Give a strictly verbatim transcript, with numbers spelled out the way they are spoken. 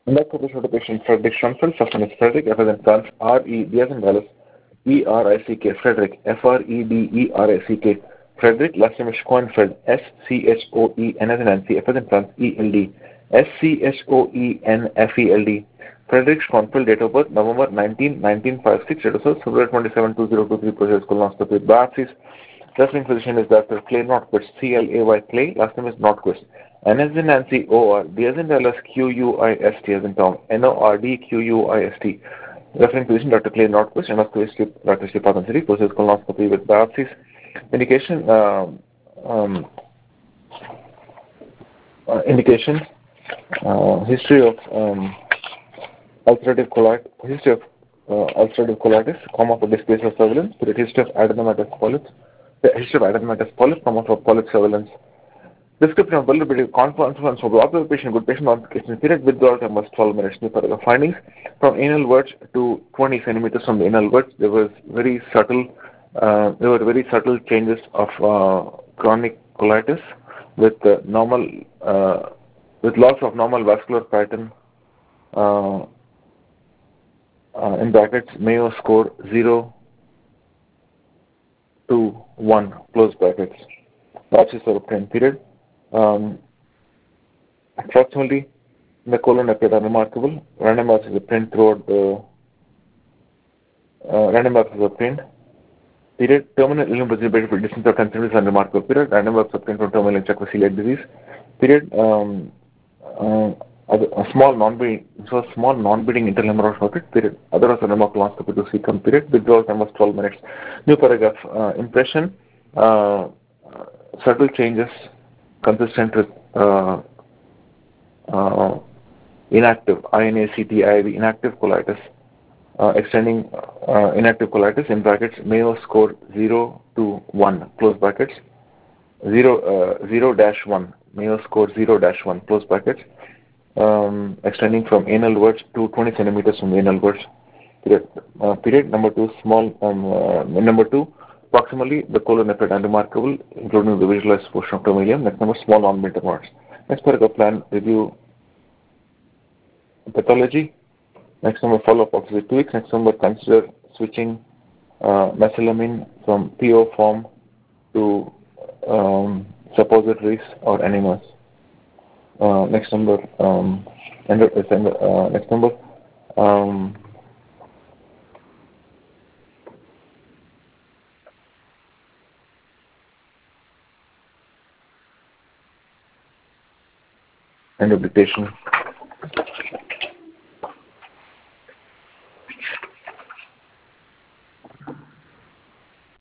In that case, the patient Frederick Schoenfeld, first name is Frederick, F as in France, R E D as in Dallas, E R I C K, Frederick, F R E D E R I C K, Frederick, last name is Schoenfeld, S C H O E N as in Nancy, F as in France, E L D, S C H O E N F E L D, Frederick Schoenfeld, date of birth, November nineteenth, nineteen fifty-six, date of birth, February twenty-seventh, two thousand twenty-three, procedure colonoscopy with biopsies. Referring physician is Doctor Clay Nordquist, C L A Y Clay, last name is Nordquist. N as in Nancy, O R, D as in Dallas, Q U I S T as in Tom, N O R D Q U I S T. Referring physician Doctor Clay Nordquist, endoscopy Doctor Sripadan, procedure colonoscopy with biopsies. Indication, um, um, uh, indication, uh, history of um, ulcerative colitis, history of uh, ulcerative colitis, comma for dysplasia surveillance, period history of adenomatous polyps, the history of adenomatous polyps, comma for polyp surveillance. Description of vulnerability, confidence for the observation, good patient modification period, withdrawal time was twelve minutes. New paragraph findings from anal verge to twenty centimeters from the anal verge. There was very subtle, uh, there were very subtle changes of uh, chronic colitis with uh, normal, uh, with loss of normal vascular pattern. Uh, uh, in brackets, Mayo score zero to one, close brackets. Biopsies were obtained. Period. Um, approximately the colon appeared unremarkable. Random biopsies obtained throughout the uh, random biopsies obtained. Period. Terminal ileum positive distance of ten centimeters unremarkable. Period. Random biopsies obtained from terminal ileum with celiac disease. Period. Um, uh, a small non-bleeding, so small non-bleeding internal hemorrhage noted. Period. Otherwise, unremarkable colonoscopy to secum. Period. Withdrawal time was twelve minutes. New paragraph. Uh, impression. Uh, subtle changes consistent with uh, uh, inactive, I N A C T I V, inactive colitis, uh, extending uh, inactive colitis, in brackets, Mayo score zero to one, close brackets, zero, uh, zero dash one, Mayo score zero dash one, close brackets, um, extending from anal verge to twenty centimeters from the anal verge. Period. Uh, period. Number two, small, um, uh, number two, proximally, the colon appeared unremarkable, including the visualized portion of terminal. Next number, small non-bleeding marks. Next paragraph, plan review pathology. Next number, follow-up after two weeks. Next number, consider switching uh, mesalamine from P O form to um, suppositories or enemas. Uh, next number, um, end, uh, next number, um, end of dictation.